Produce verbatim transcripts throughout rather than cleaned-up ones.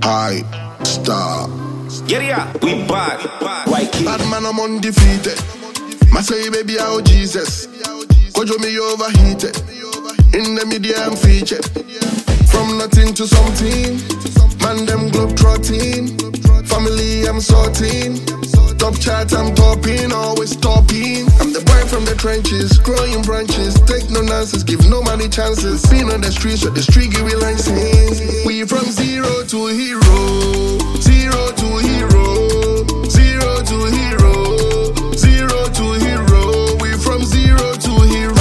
High star. Yeah, yeah, we back. White kid. Bad man, I'm undefeated. My say, baby, oh Jesus. Kojo me overheated. In the media, I'm featured. From nothing to something. Man, them globe trotting. Family, I'm sorting. Top chat, I'm topping. Always topping. I'm the boy from the trenches. Growing branches. Take no nonsense. Give no money chances. Been on the streets with the street give me license. We from zero to hero. Zero to hero. Zero to hero. Zero to hero. We from zero to hero.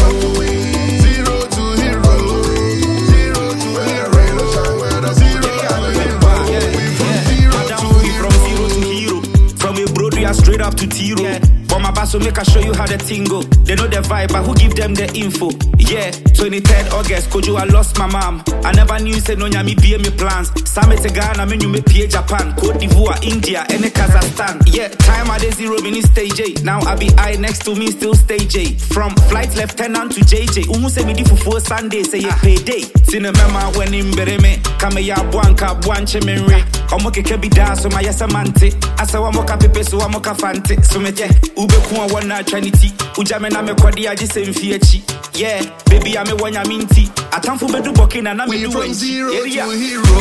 Zero to hero. Zero to hero. Zero to hero. We from zero to hero. From zero to hero. From a broad we are straight up to zero. Yeah. But my boss will make I show you how the thing go. They know the vibe, but who give them the info? Yeah, twenty-third August, Kojo, I lost my mom. I never knew, said no nyami be me plans. Summit Ghana, menu me P A Japan, Cote d'Ivoire, India, and Kazakhstan. Yeah, time at the zero mini stage A. Now I be I next to me still stage A. From flight lieutenant to J J. Umu se mi di fufu Sunday, say yeah payday. Cinemema when in bereme, kame ya buanka buanche menre. Omoke kebi da so my yasamante. Asa wamoka pepe so wamoka fante. So me je ube kuwa wana trinity. Ujame na me kwadi aji se mfiechi. Yeah, baby I'm a wanya minti. Atamfu bedu bokina na me We do from it. zero Yeah, to hero.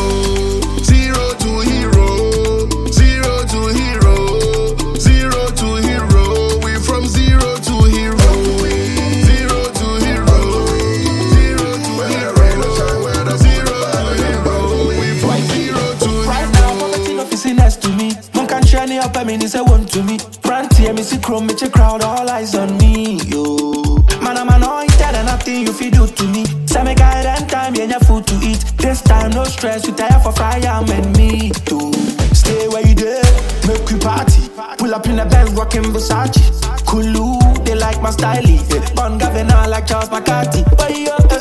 Zero to hero. Zero to hero. Zero to hero. We from zero to hero. Zero to hero. Zero to hero. Zero to hero. We from zero to hero. Right now, poverty no fit next to me. Mon can share ni up, I mean, it's a one to me. Frontier, me see chrome, me check crowd, all eyes on me, yo. Man, I'm anointed and nothing you feel do to me. Say me guide and time, yeah, food to eat. This time, no stress, we tire for fire, and me too. Stay where you there, make we party. Pull up in the Benz, rockin' Versace. Kulu, they like my style, yeah. Bun Gavin, I like Charles McCarthy. But you